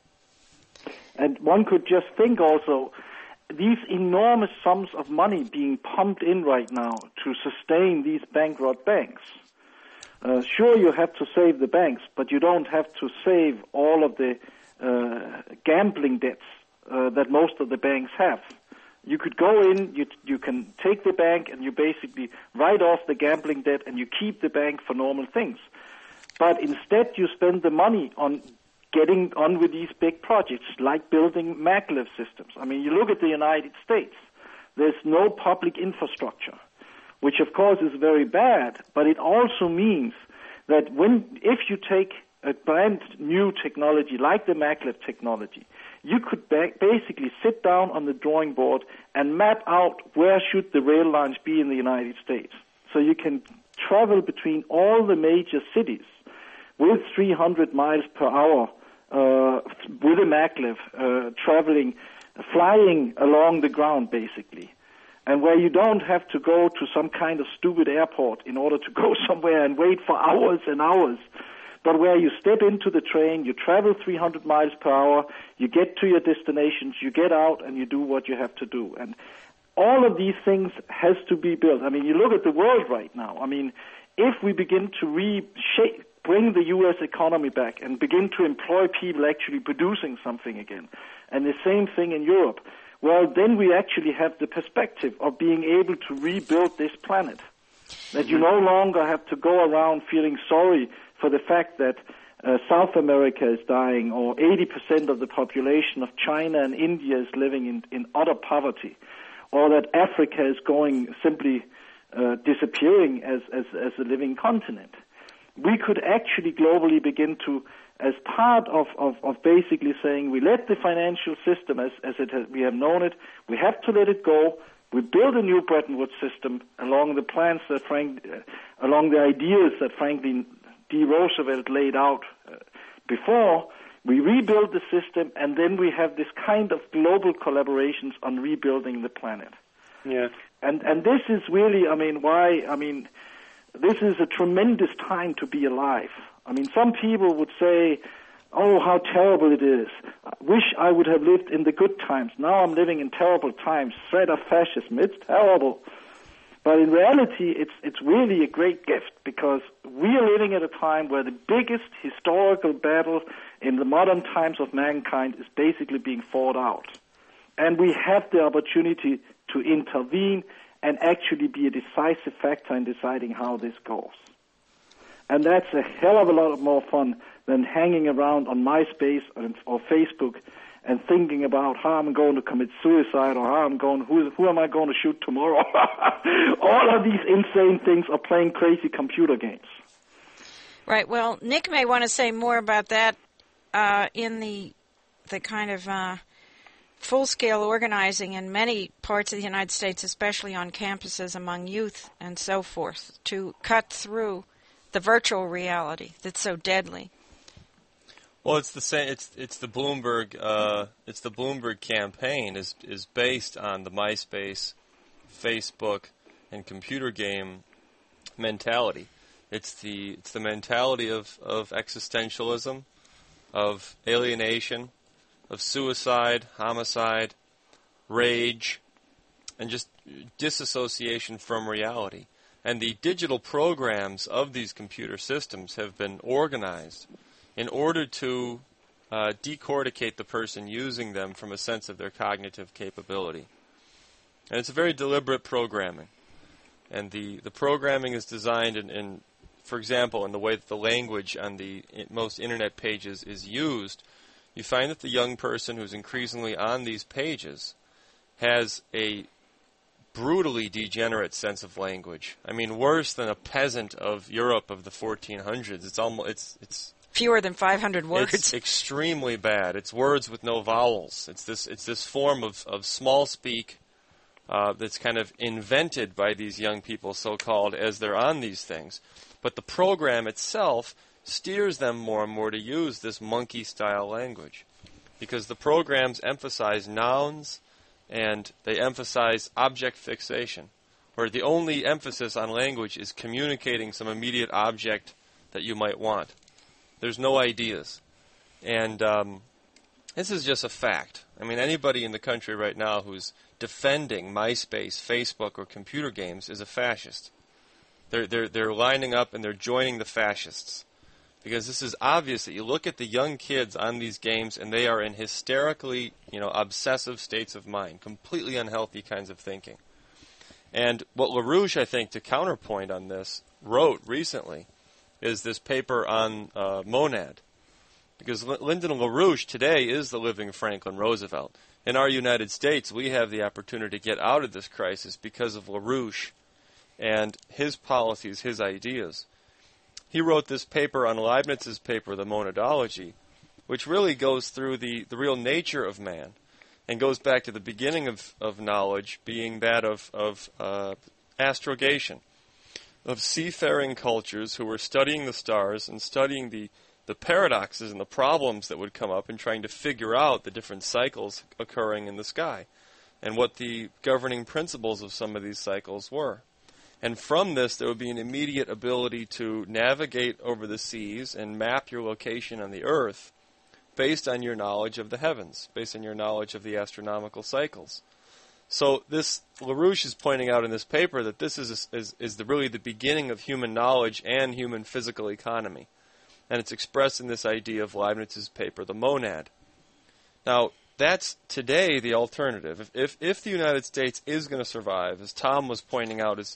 Speaker 3: And one could just think also, these enormous sums of money being pumped in right now to sustain these bankrupt banks. Sure, you have to save the banks, but you don't have to save all of the gambling debts that most of the banks have. You could go in, you can take the bank, and you basically write off the gambling debt, and you keep the bank for normal things. But instead, you spend the money on getting on with these big projects, like building maglev systems. I mean, you look at the United States, there's no public infrastructure, which of course is very bad, but it also means that if you take a brand new technology like the maglev technology, you could basically sit down on the drawing board and map out where should the rail lines be in the United States. So you can travel between all the major cities with 300 miles per hour with a maglev, flying along the ground basically. And where you don't have to go to some kind of stupid airport in order to go somewhere and wait for hours and hours, but where you step into the train, you travel 300 miles per hour, you get to your destinations, you get out, and you do what you have to do. And all of these things has to be built. I mean, you look at the world right now. I mean, if we begin to bring the U.S. economy back and begin to employ people actually producing something again, and the same thing in Europe, well, then we actually have the perspective of being able to rebuild this planet. that you no longer have to go around feeling sorry for the fact that South America is dying, or 80% of the population of China and India is living in utter poverty, or that Africa is going simply disappearing as a living continent. We could actually globally begin to, as part of basically saying we let the financial system as we have known it, we have to let it go. We build a new Bretton Woods system along the plans that along the ideas that Franklin D. Roosevelt laid out before. We rebuild the system, and then we have this kind of global collaborations on rebuilding the planet.
Speaker 2: Yeah.
Speaker 3: And this is really, this is a tremendous time to be alive. I mean, some people would say, oh, how terrible it is. I wish I would have lived in the good times. Now I'm living in terrible times. Threat of fascism. It's terrible. But in reality, it's really a great gift, because we are living at a time where the biggest historical battle in the modern times of mankind is basically being fought out. And we have the opportunity to intervene and actually be a decisive factor in deciding how this goes. And that's a hell of a lot more fun than hanging around on MySpace or Facebook and thinking about how I'm going to commit suicide, or who am I going to shoot tomorrow? All of these insane things are playing crazy computer games.
Speaker 1: Right. Well, Nick may want to say more about that in the kind of full-scale organizing in many parts of the United States, especially on campuses among youth and so forth, to cut through the virtual reality that's so deadly.
Speaker 4: Well, it's the same. It's the Bloomberg. It's the Bloomberg campaign is based on the MySpace, Facebook, and computer game mentality. It's the mentality of existentialism, of alienation, of suicide, homicide, rage, and just disassociation from reality. And the digital programs of these computer systems have been organized in order to decorticate the person using them from a sense of their cognitive capability. And it's a very deliberate programming. And the programming is designed in, for example, in the way that the language on the most internet pages is used. You find that the young person who's increasingly on these pages has a brutally degenerate sense of language. I mean, worse than a peasant of Europe of the 1400s. It's
Speaker 1: fewer than 500 words.
Speaker 4: It's extremely bad. It's words with no vowels. It's this form of small speak that's kind of invented by these young people, so-called, as they're on these things. But the program itself steers them more and more to use this monkey-style language, because the programs emphasize nouns and they emphasize object fixation, where the only emphasis on language is communicating some immediate object that you might want. There's no ideas. And this is just a fact. I mean, anybody in the country right now who's defending MySpace, Facebook, or computer games is a fascist. They're lining up and they're joining the fascists. Because this is obvious that you look at the young kids on these games and they are in hysterically, obsessive states of mind, completely unhealthy kinds of thinking. And what LaRouche, I think, to counterpoint on this, wrote recently is this paper on Monad. Because Lyndon LaRouche today is the living Franklin Roosevelt. In our United States, we have the opportunity to get out of this crisis because of LaRouche and his policies, his ideas. He wrote this paper on Leibniz's paper, The Monadology, which really goes through the real nature of man and goes back to the beginning of knowledge being that of astrogation, of seafaring cultures who were studying the stars and studying the paradoxes and the problems that would come up and trying to figure out the different cycles occurring in the sky and what the governing principles of some of these cycles were. And from this, there would be an immediate ability to navigate over the seas and map your location on the Earth based on your knowledge of the heavens, based on your knowledge of the astronomical cycles. So this LaRouche is pointing out in this paper that this is really the beginning of human knowledge and human physical economy. And it's expressed in this idea of Leibniz's paper, The Monad. Now, that's today the alternative. If the United States is going to survive, as Tom was pointing out, as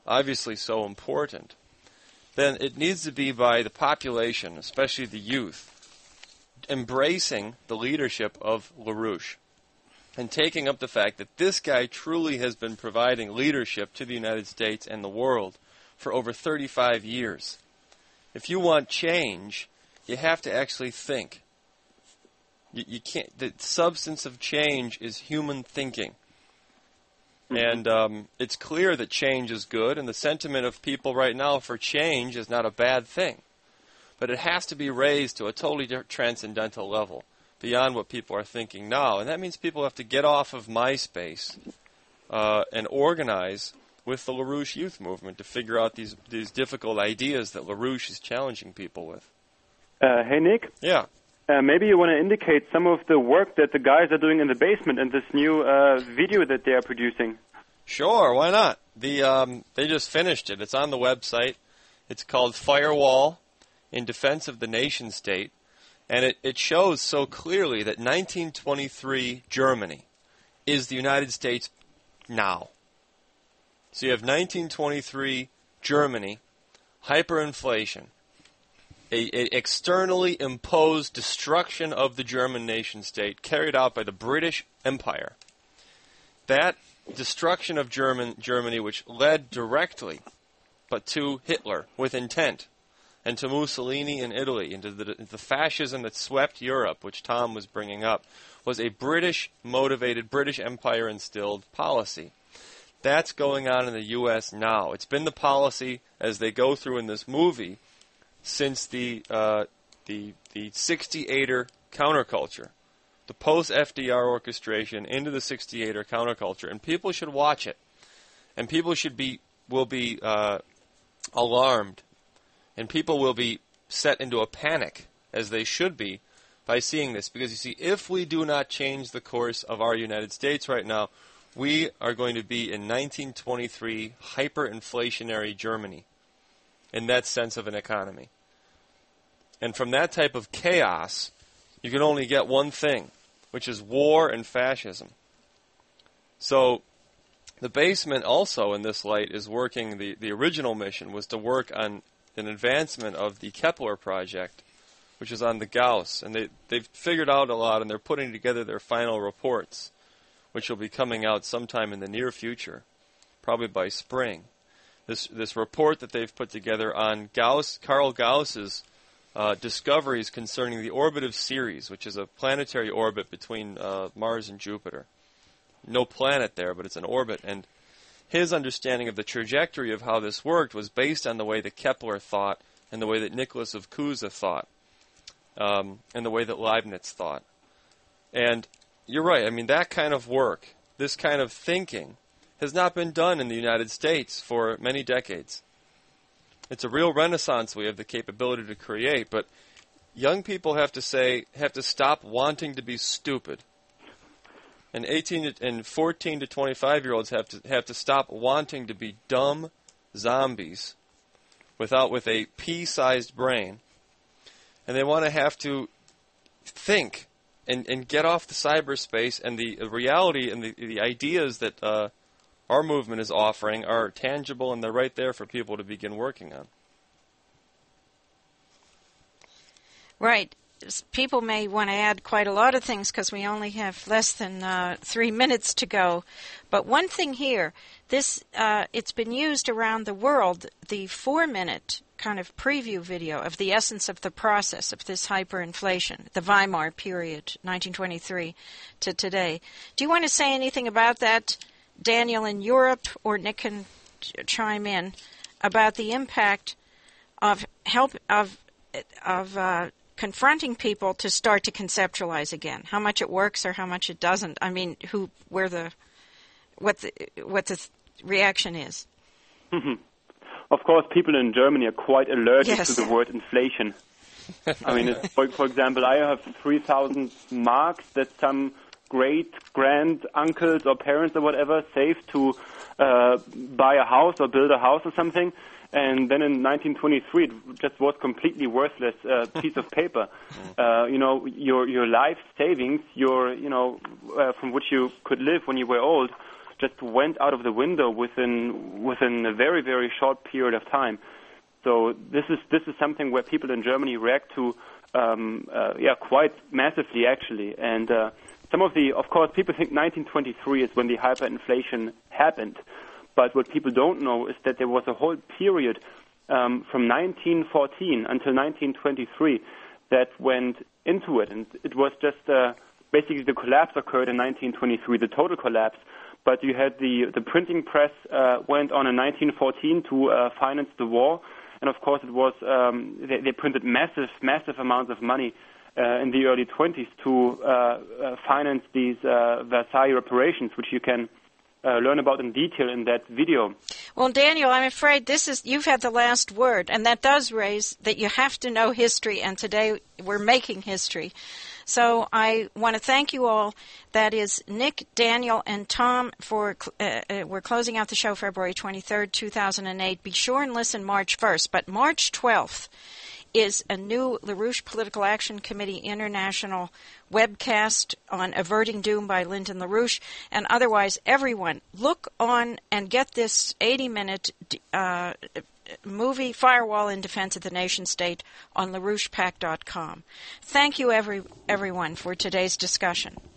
Speaker 4: obviously so important, then it needs to be by the population, especially the youth, embracing the leadership of LaRouche and taking up the fact that this guy truly has been providing leadership to the United States and the world for over 35 years. If you want change, you have to actually think. You can't. The substance of change is human thinking. And it's clear that change is good, and the sentiment of people right now for change is not a bad thing. But it has to be raised to a totally transcendental level, beyond what people are thinking now. And that means people have to get off of MySpace and organize with the LaRouche Youth Movement to figure out these difficult ideas that LaRouche is challenging people with.
Speaker 2: Hey, Nick?
Speaker 4: Yeah.
Speaker 2: Maybe you want to indicate some of the work that the guys are doing in the basement and this new video that they are producing.
Speaker 4: Sure, why not? They just finished it. It's on the website. It's called Firewall in Defense of the Nation State. And it shows so clearly that 1923 Germany is the United States now. So you have 1923 Germany, hyperinflation, a externally imposed destruction of the German nation state carried out by the British Empire. That destruction of Germany, which led directly but to Hitler with intent, and to Mussolini in Italy, into the fascism that swept Europe, which Tom was bringing up, was a British-motivated, British Empire-instilled policy. That's going on in the U.S. now. It's been the policy, as they go through in this movie, since the 68er counterculture, the post-FDR orchestration into the 68er counterculture, and people should watch it, and people will be alarmed, and people will be set into a panic, as they should be, by seeing this, because you see, if we do not change the course of our United States right now, we are going to be in 1923 hyperinflationary Germany, in that sense of an economy. And from that type of chaos, you can only get one thing, which is war and fascism. So the basement also in this light is working, the original mission was to work on an advancement of the Kepler project, which is on the Gauss. And they've figured out a lot, and they're putting together their final reports, which will be coming out sometime in the near future, probably by spring. This report that they've put together on Carl Gauss's discoveries concerning the orbit of Ceres, which is a planetary orbit between Mars and Jupiter. No planet there, but it's an orbit. And his understanding of the trajectory of how this worked was based on the way that Kepler thought and the way that Nicholas of Cusa thought and the way that Leibniz thought. And you're right. I mean, that kind of work, this kind of thinking, has not been done in the United States for many decades. It's a real renaissance we have the capability to create, but young people have to stop wanting to be stupid. And 14 to 25-year-olds have to stop wanting to be dumb zombies with a pea-sized brain. And they want to have to think and get off the cyberspace, and the reality and the ideas that our movement is offering are tangible, and they're right there for people to begin working on.
Speaker 1: Right. People may want to add quite a lot of things because we only have less than 3 minutes to go. But one thing here, it's been used around the world, the 4-minute kind of preview video of the essence of the process of this hyperinflation, the Weimar period, 1923 to today. Do you want to say anything about that, Daniel, in Europe, or Nick can chime in, about the impact of confronting people to start to conceptualize again, how much it works or how much it doesn't? I mean, what the reaction is.
Speaker 2: Mm-hmm. Of course, people in Germany are quite allergic
Speaker 1: Yes.
Speaker 2: to the word inflation. I mean, for example, I have 3,000 marks that some great-grand uncles or parents or whatever saved to buy a house or build a house or something. And then in 1923, it just was completely worthless piece of paper. Your life savings, from which you could live when you were old, just went out of the window within a very, very short period of time. So this is something where people in Germany react to quite massively, actually. And of course, people think 1923 is when the hyperinflation happened. But what people don't know is that there was a whole period from 1914 until 1923 that went into it. And it was just basically the collapse occurred in 1923, the total collapse. But you had the printing press went on in 1914 to finance the war. And of course, it was they printed massive amounts of money in the early 20s to finance these Versailles reparations, which you can learn about in detail in that video.
Speaker 1: Well, Daniel, I'm afraid you've had the last word, and that does raise that you have to know history, and today we're making history. So I want to thank you all. That is Nick, Daniel, and Tom for we're closing out the show February 23rd, 2008. Be sure and listen March 1st. But March 12th is a new LaRouche Political Action Committee International webcast on Averting Doom by Lyndon LaRouche. And otherwise, everyone, look on and get this 80-minute movie, Firewall in Defense of the Nation State, on LaRouchePAC.com. Thank you, everyone, for today's discussion.